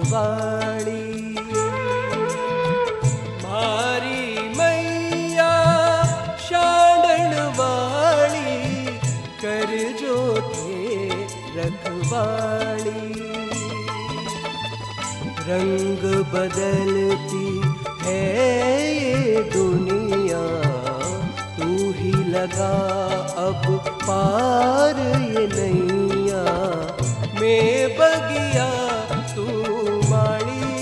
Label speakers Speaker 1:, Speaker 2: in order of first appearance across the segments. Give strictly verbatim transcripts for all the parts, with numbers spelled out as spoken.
Speaker 1: रखवाली। मारी मैया शांडण वाली, कर जो थे रखवाली। रंग बदलती है ये दुनिया, तू ही लगा अब पार ये नैया। मैं बगिया तू माड़ी,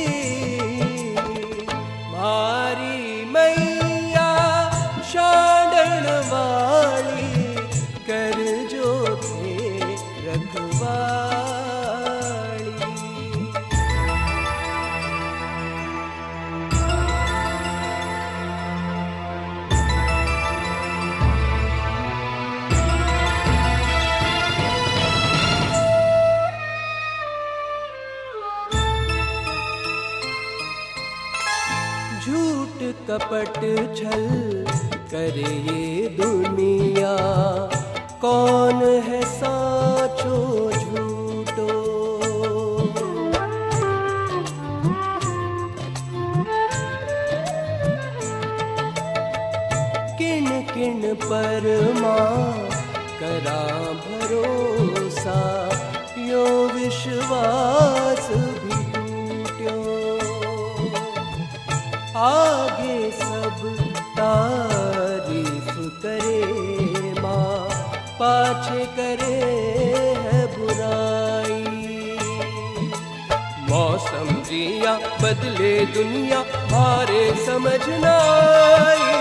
Speaker 1: मारी मैया शांडण वाली, कर जो थे रखवाली। झूठ कपट छल करे ये दुनिया, कौन है साचो झूठो। किन किन पर मां करा भरोसा, यो विश्वास भी टूट्यो। आगे सब तारीफ करे माँ, पाछे करे है बुराई। मौसम जिया बदले दुनिया, मारे समझ न आई।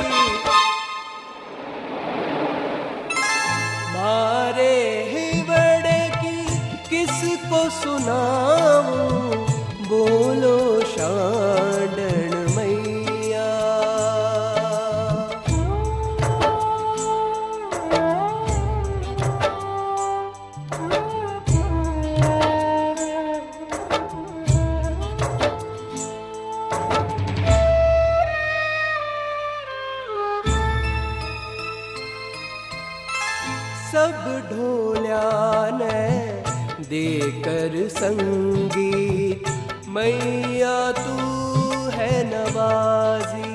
Speaker 1: मारे ही बड़े की किसको सुनाऊं, बोलो शांडण मैया। सब ढोल्या ने देकर संगीत, मैया तू है नवाजी।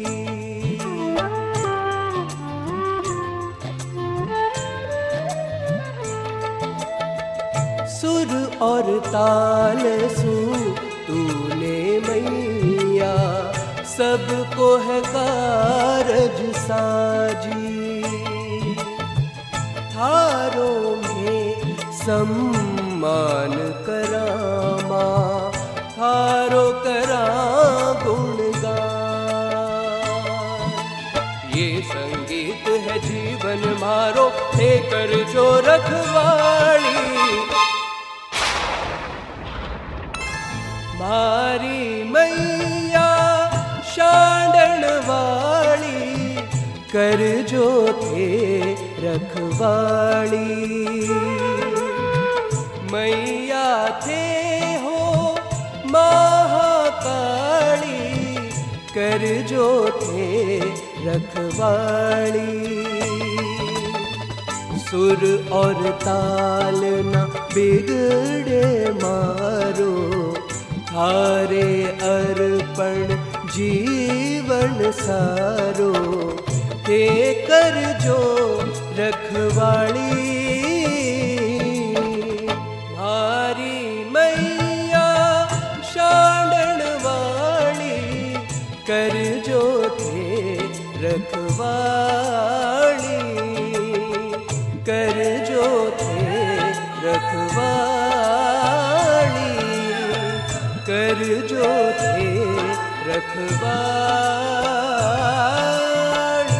Speaker 1: सुर और ताल सू तूने मैया, सबको है कारज साजी। थारों में सम्मान करामा, थारो करा गुणगान। ये संगीत है जीवन मारो, हे कर जो रखवाली। मारी मैया शांडण वाली, कर जो थे रखवाली। मैया थे हो महाकाली, कर जो थे रखवाली। सुर और ताल न बिगड़े मारो, थारे अर्पण जीवन सारो। हे कर जो रखवाली, मारी मैया शांडण वाली, कर जो थे रखवाली। कर जो थे रखवाली, कर जो थे रखवाली।